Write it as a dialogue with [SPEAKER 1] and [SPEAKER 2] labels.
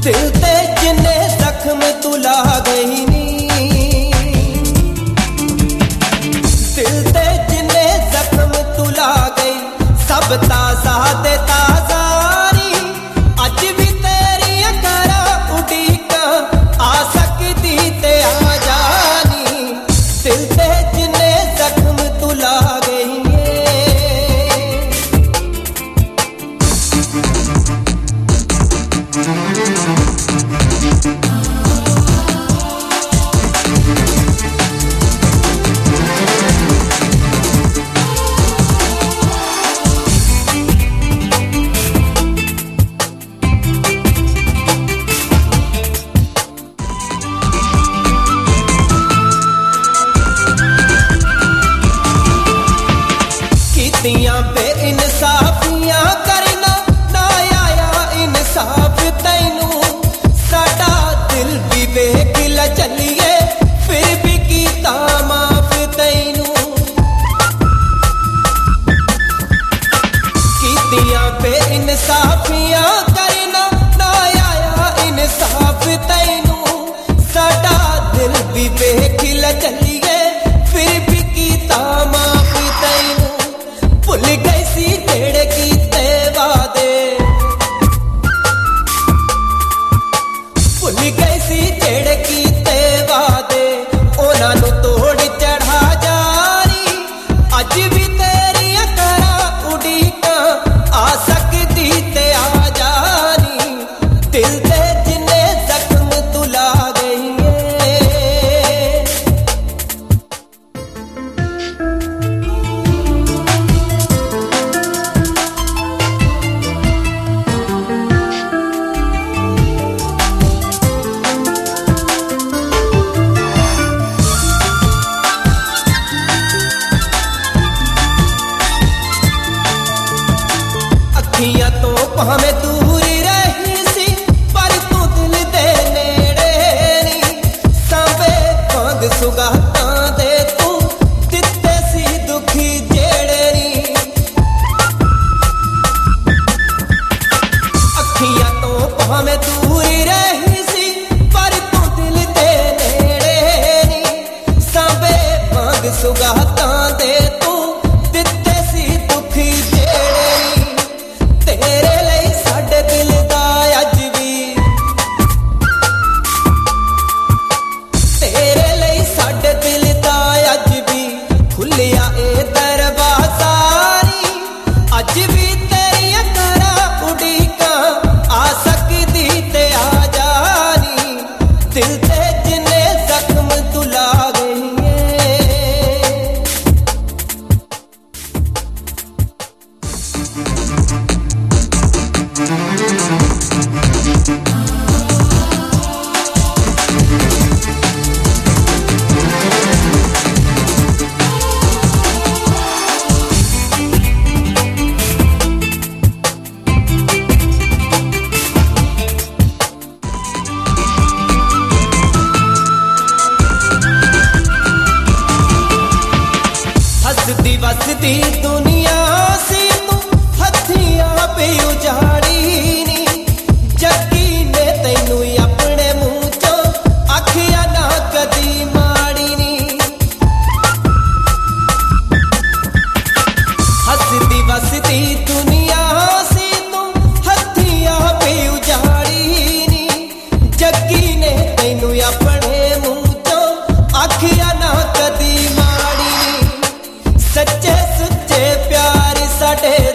[SPEAKER 1] दिल ते जिन्ने जख्म तू ला गई नी, दिल ते जिन्ने जख्म तू ला गई, सब ताजा दे ताजा नी। अज भी तेरी करा उड़ीका आ सकदी ते आ जानी, दिल ते जिन्ने जख्म तू ला गई। बेइंसाफियां करना ना आया इंसाफ तैनू, साडा दिल भी वेख ला चलिए फिर भी कीता माफ तैनू। कीतियां बेइंसाफियां करना ना आया इंसाफ तैनू, साडा दिल भी वेख ला चलिए फिर भी कीता माफ तैनू। भुल गई सी जेड़े कीते वादे, भुल गई सी जेड़े कीते वादे, उन्हां नूं तोड़ चढ़ा जारी। अज भी तेरी करा उड़ीका आ सकदी ते आ जानी, दिल ते जिन्ने जख्म तू ला गई। अखियां तो भावें दूर रही सी, पर तू दिल दे नेड़े नी। सांबे वांग सुगातां दे तू दित्ते सी दुखी जेड़े नी। अखियां तो भावें दूर रही सी, पर तू दिल दे नेड़े नी। सांबे वांग सुगातां दे तू दित्ते सी दुखी जेड़े नी। तेरे लिए साडे दिल दा अज भी, तेरे लिए साडे दिल दा अज भी खुलिया ए दरवाजा नी। अज भी तेरी करा उड़ीका आ सकदी ते आ जानी, दिल ते जिन्ने जख्म तू ला गई। हसदी वसदी दुनिया सी तू हथियां पे उजाड़ी नी। जग्गी ने तैनू अपने मुंह चों आखिया ना कदी माड़ी नी। हसदी वसदी दुनिया सी तू हथियां पे उजाड़ी नी। जग्गी ने तैनू अपने मुंह चों आखिया ना कदी माड़ी नी। सच्चे सुच्चे प्यार साडे